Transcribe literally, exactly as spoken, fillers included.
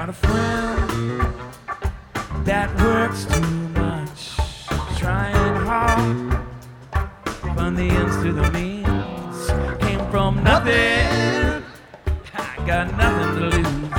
a friend that works too much, trying hard from the ends to the means. Came from nothing, I got nothing to lose.